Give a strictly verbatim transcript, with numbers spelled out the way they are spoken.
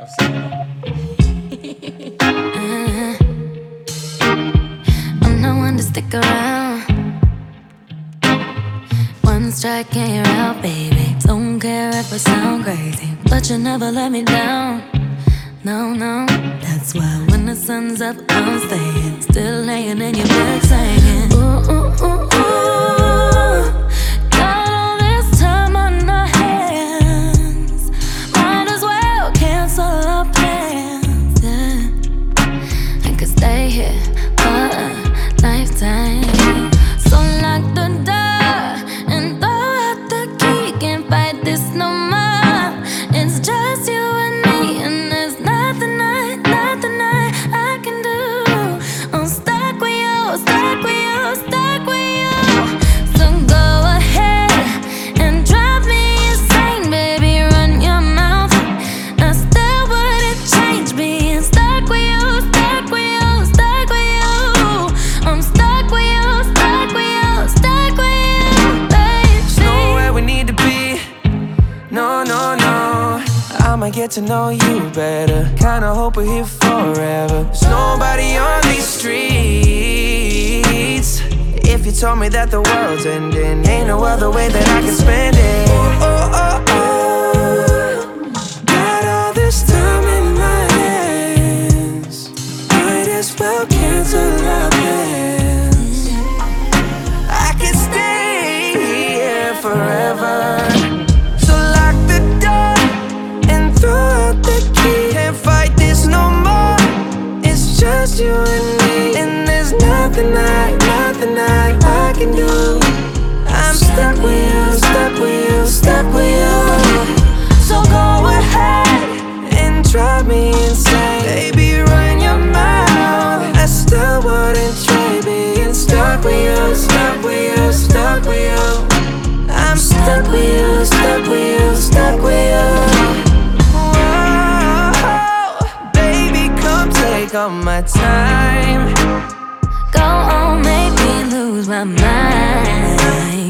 uh, I'm no one to stick around. One strike and you're out, baby. Don't care if I sound crazy, but you never let me down. No, no, that's why when the sun's up, I'm staying. Still laying in your bed singing. Ooh, ooh, ooh, ooh. Got all this time on our hands. Might as well cancel our plans, yeah. I could stay here for a lifetime. So lock the door and throw out the key. Can't fight this no more. It's just you and me, and there's nothing I, nothing I, I can do. I'm stuck with you, stuck with you, stuck with you. So go ahead and drive me insane, baby. Run your mouth. I still wouldn't change being stuck with you, stuck with you, stuck with you. I'm stuck with you, stuck with you, stuck with you, baby. There's nowhere we need to be. No, no, no. I'ma get to know you better. Kinda hope we're here forever. There's nobody on these streets. If you told me that the world's ending, ain't no other way that I can spend it. Oh, oh, oh, oh. Got all this time in my hands. Might as well cancel our plans. I can stay here forever. So lock the door and throw out the key. Can't fight this no more. It's just you and me, and there's nothing I, nothing I, I can do. I'm stuck with you, stuck with you, stuck with you. So go ahead and drive me insane, baby. Run your mouth. I still wouldn't trade being stuck with you, stuck with you, stuck with you. I'm stuck with you, stuck with you, stuck with you. Whoa, baby, come take all my time. Go on, make me lose my mind.